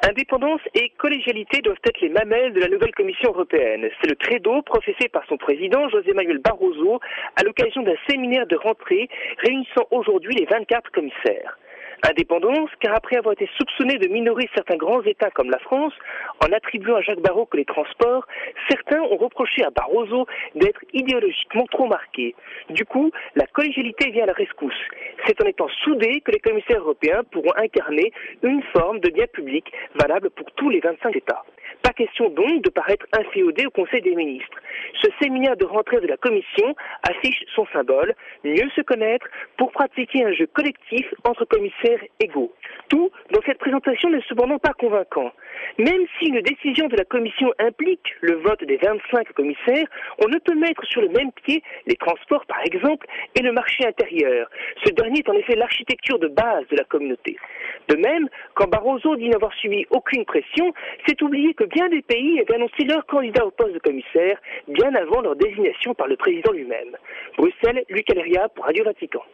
Indépendance et collégialité doivent être les mamelles de la nouvelle Commission européenne. C'est le credo professé par son président José Manuel Barroso à l'occasion d'un séminaire de rentrée réunissant aujourd'hui les 24 commissaires. Indépendance, car après avoir été soupçonné de minorer certains grands États comme la France, en attribuant à Jacques Barrot que les transports, certains ont reproché à Barroso d'être idéologiquement trop marqué. Du coup, la collégialité vient à la rescousse. C'est en étant soudés que les commissaires européens pourront incarner une forme de bien public valable pour tous les 25 États. Pas question donc de paraître inféodé au Conseil des ministres. Ce séminaire de rentrée de la Commission affiche son symbole, mieux se connaître pour pratiquer un jeu collectif entre commissaires égaux. Tout dans cette présentation n'est cependant pas convaincant. Même si une décision de la Commission implique le vote des 25 commissaires, on ne peut mettre sur le même pied les transports par exemple et le marché intérieur. Ce dernier est en effet l'architecture de base de la communauté. De même, quand Barroso dit n'avoir subi aucune pression, c'est oublier que bien des pays avaient annoncé leur candidat au poste de commissaire bien avant leur désignation par le président lui-même. Bruxelles, Luc Aléria pour Radio Vatican.